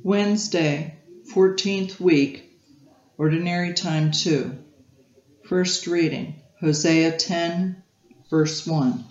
Wednesday, 14th week, Ordinary Time 2. First reading, Hosea 10, verse 1.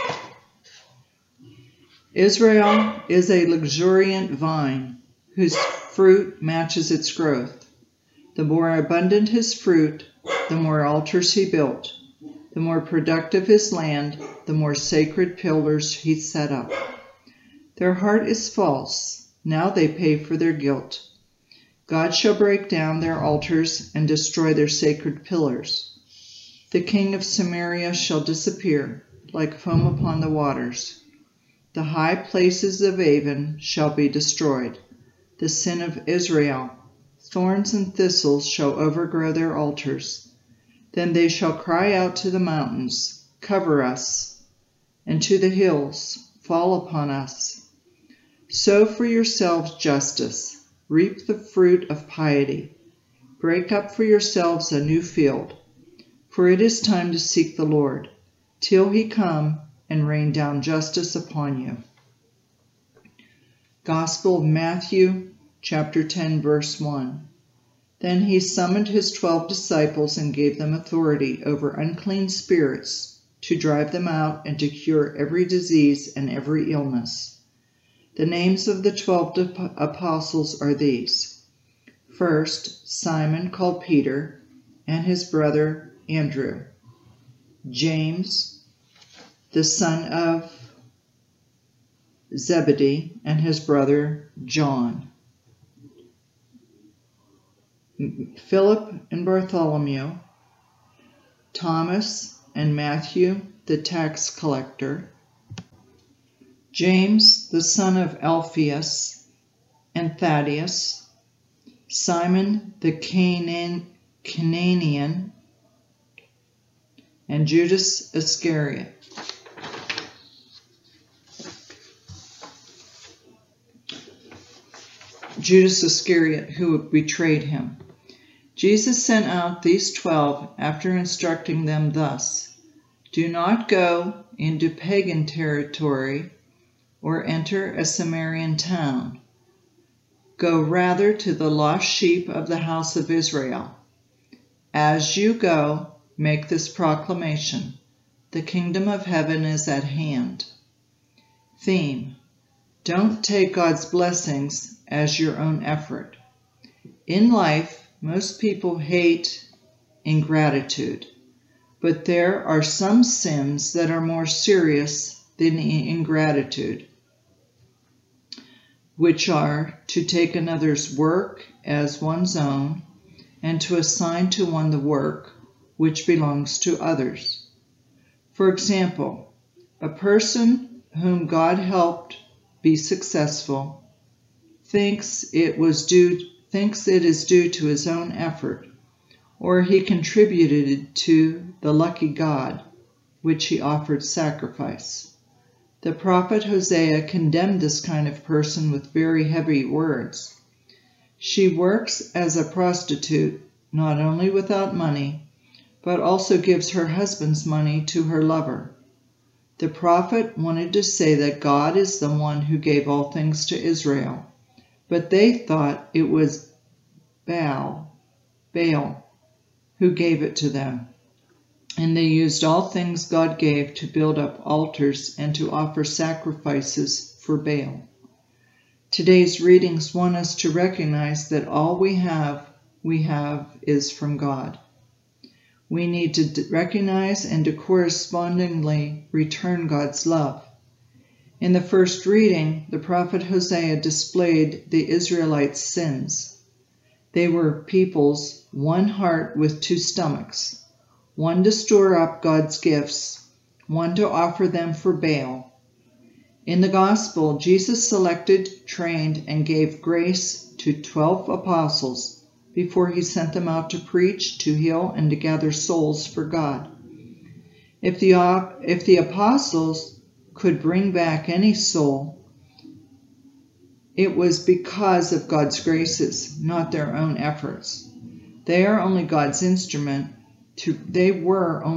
Israel is a luxuriant vine whose fruit matches its growth. The more abundant his fruit, the more altars he built. The more productive his land, the more sacred pillars he set up. Their heart is false. Now they pay for their guilt. God shall break down their altars and destroy their sacred pillars. The king of Samaria shall disappear, like foam upon the waters. The high places of Avon shall be destroyed. The sin of Israel, thorns and thistles shall overgrow their altars. Then they shall cry out to the mountains, cover us, and to the hills, fall upon us. Sow for yourselves justice, reap the fruit of piety. Break up for yourselves a new field, for it is time to seek the Lord, till he come and rain down justice upon you. Gospel of Matthew, chapter 10, verse 1. Then he summoned his 12 disciples and gave them authority over unclean spirits to drive them out and to cure every disease and every illness. The names of the 12 apostles are these. First, Simon called Peter, and his brother Andrew. James, the son of Zebedee, and his brother John. Philip and Bartholomew. Thomas and Matthew, the tax collector. James, the son of Alphaeus, and Thaddeus, Simon the Canaanian, and Judas Iscariot. Judas Iscariot, who betrayed him. Jesus sent out these 12 after instructing them thus: Do not go into pagan territory or enter a Samaritan town. Go rather to the lost sheep of the house of Israel. As you go, make this proclamation: the kingdom of heaven is at hand. Theme: don't take God's blessings as your own effort. In life, most people hate ingratitude, but there are some sins that are more serious than ingratitude, which are to take another's work as one's own, and to assign to one the work which belongs to others. For example, a person whom God helped be successful thinks it is due to his own effort, or he contributed to the lucky God, which he offered sacrifice. The prophet Hosea condemned this kind of person with very heavy words. She works as a prostitute, not only without money, but also gives her husband's money to her lover. The prophet wanted to say that God is the one who gave all things to Israel, but they thought it was Baal, who gave it to them. And they used all things God gave to build up altars and to offer sacrifices for Baal. Today's readings want us to recognize that all we have is from God. We need to recognize and to correspondingly return God's love. In the first reading, the prophet Hosea displayed the Israelites' sins. They were peoples, one heart with two stomachs, one to store up God's gifts, one to offer them for Baal. In the gospel, Jesus selected, trained, and gave grace to 12 apostles before he sent them out to preach, to heal, and to gather souls for God. If the apostles could bring back any soul, it was because of God's graces, not their own efforts. They were only God's instrument to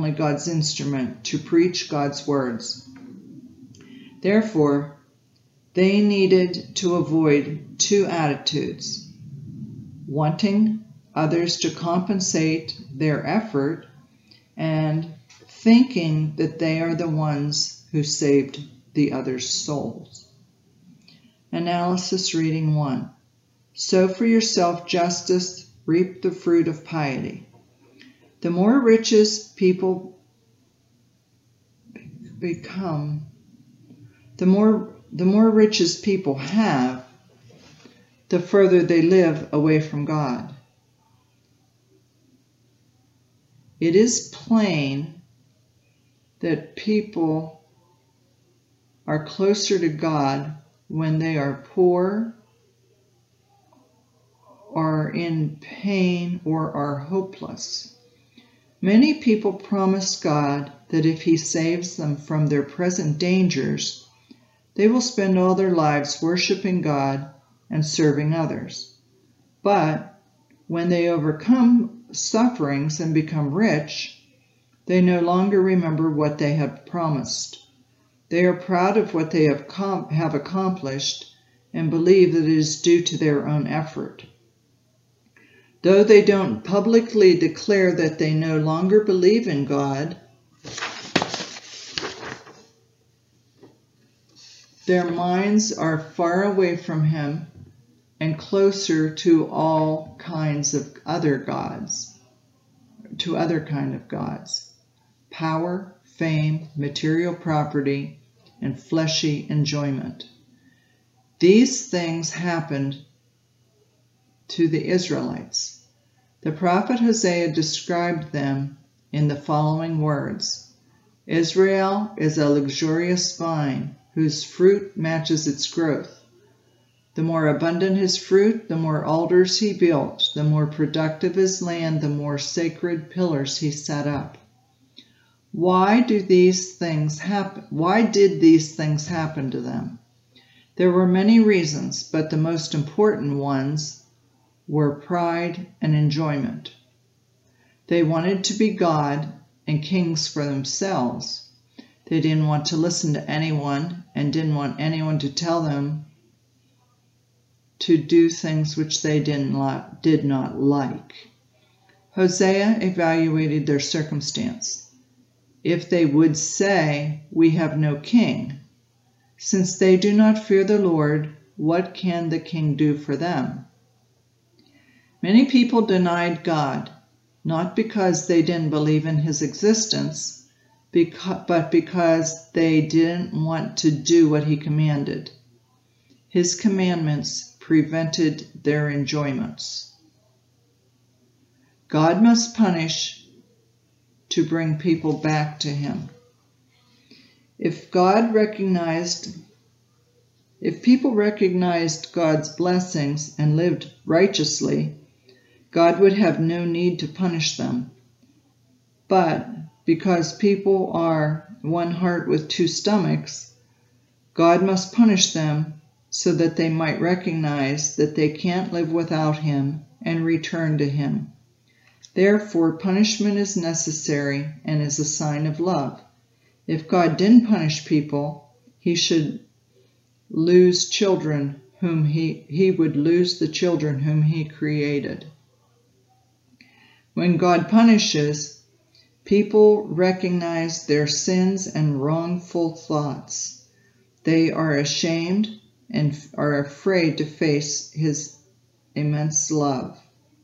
preach God's words. Therefore, They needed to avoid two attitudes: wanting others to compensate their effort and thinking that they are the ones who saved the other's souls. Analysis reading 1. Sow for yourself justice, reap the fruit of piety. The more riches people become, the more riches people have, the further they live away from God. It is plain that people are closer to God when they are poor, are in pain, or are hopeless. Many people promise God that if He saves them from their present dangers, they will spend all their lives worshiping God and serving others. But when they overcome sufferings and become rich, they no longer remember what they had promised. They are proud of what they have accomplished and believe that it is due to their own effort. Though they don't publicly declare that they no longer believe in God, their minds are far away from Him and closer to all kinds of other gods, power, fame, material property, and fleshy enjoyment. These things happened to the Israelites. The prophet Hosea described them in the following words: Israel is a luxurious vine whose fruit matches its growth. The more abundant his fruit, the more altars he built. The more productive his land, the more sacred pillars he set up. Why did these things happen to them? There were many reasons, but the most important ones were pride and enjoyment. They wanted to be God and kings for themselves. They didn't want to listen to anyone and didn't want anyone to tell them to do things which they did not like. Hosea evaluated their circumstance. If they would say, "We have no king," since they do not fear the Lord, what can the king do for them? Many people denied God, not because they didn't believe in His existence, but because they didn't want to do what He commanded. His commandments prevented their enjoyments. God must punish to bring people back to Him. If people recognized God's blessings and lived righteously, God would have no need to punish them. But because people are one heart with two stomachs, God must punish them so that they might recognize that they can't live without Him and return to Him. Therefore, punishment is necessary and is a sign of love. If God didn't punish people, He should lose children whom He would lose the children whom He created. When God punishes, people recognize their sins and wrongful thoughts. They are ashamed and are afraid to face His immense love.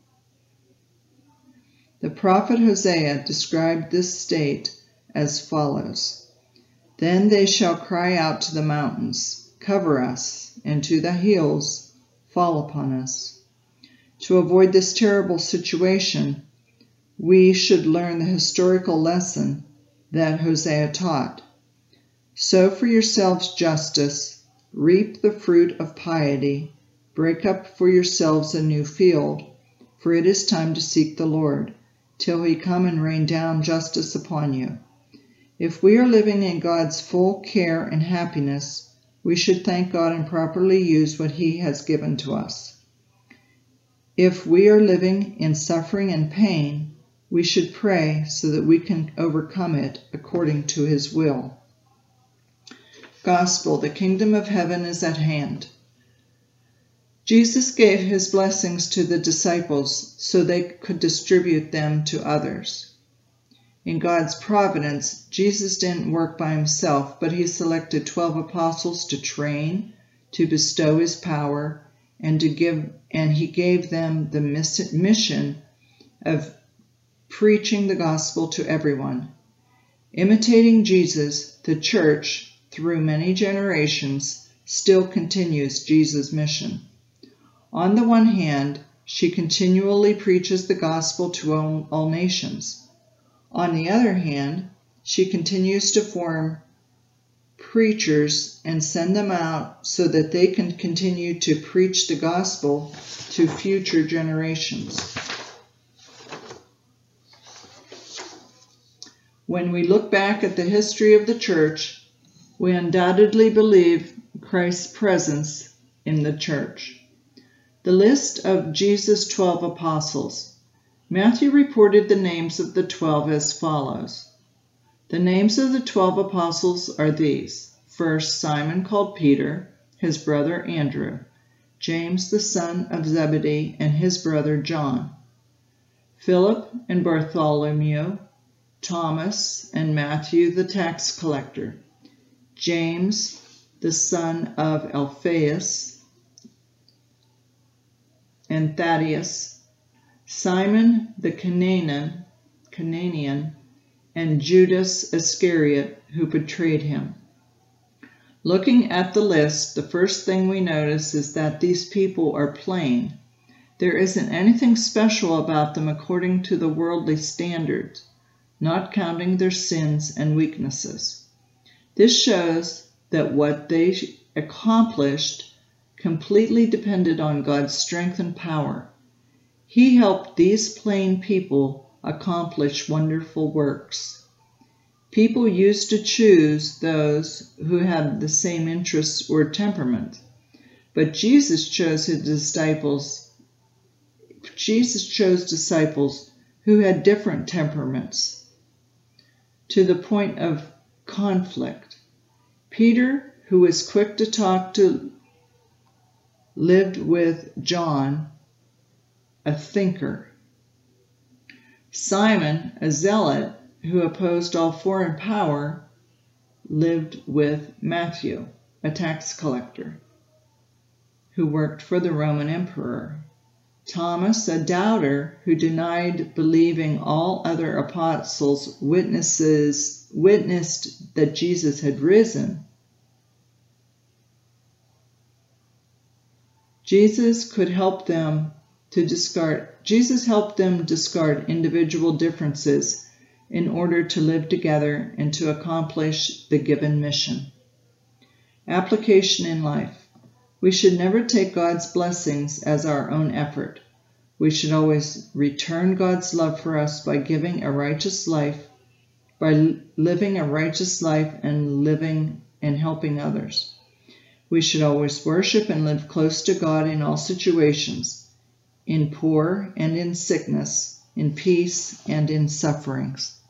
The prophet Hosea described this state as follows: Then they shall cry out to the mountains, "Cover us," and to the hills, "Fall upon us." To avoid this terrible situation, we should learn the historical lesson that Hosea taught. Sow for yourselves justice, reap the fruit of piety, break up for yourselves a new field, for it is time to seek the Lord, till He come and rain down justice upon you. If we are living in God's full care and happiness, we should thank God and properly use what He has given to us. If we are living in suffering and pain, we should pray so that we can overcome it according to His will. Gospel, the kingdom of heaven is at hand. Jesus gave his blessings to the disciples so they could distribute them to others. In God's providence, Jesus didn't work by himself, but he selected 12 apostles to train, to bestow his power, and he gave them the mission of preaching the gospel to everyone. Imitating Jesus, the church, through many generations, still continues Jesus' mission. On the one hand, she continually preaches the gospel to all nations. On the other hand, she continues to form preachers and send them out so that they can continue to preach the gospel to future generations. When we look back at the history of the church, we undoubtedly believe Christ's presence in the church. The list of Jesus' 12 apostles. Matthew reported the names of the 12 as follows. The names of the 12 apostles are these. First, Simon called Peter, his brother Andrew, James the son of Zebedee and his brother John, Philip and Bartholomew, Thomas and Matthew the tax collector, James the son of Alphaeus and Thaddeus, Simon the Cananaean, and Judas Iscariot, who betrayed him. Looking at the list, the first thing we notice is that these people are plain. There isn't anything special about them according to the worldly standards, not counting their sins and weaknesses. This shows that what they accomplished completely depended on God's strength and power. He helped these plain people accomplish wonderful works. People used to choose those who had the same interests or temperament, but Jesus chose disciples who had different temperaments, to the point of conflict. Peter, who was quick to talk lived with John, a thinker. Simon, a zealot who opposed all foreign power, lived with Matthew, a tax collector who worked for the Roman emperor. Thomas, a doubter who denied believing all other apostles, witnessed that Jesus had risen. Jesus helped them discard individual differences in order to live together and to accomplish the given mission. Application in life. We should never take God's blessings as our own effort. We should always return God's love for us by living a righteous life and living and helping others. We should always worship and live close to God in all situations, in poor and in sickness, in peace and in sufferings.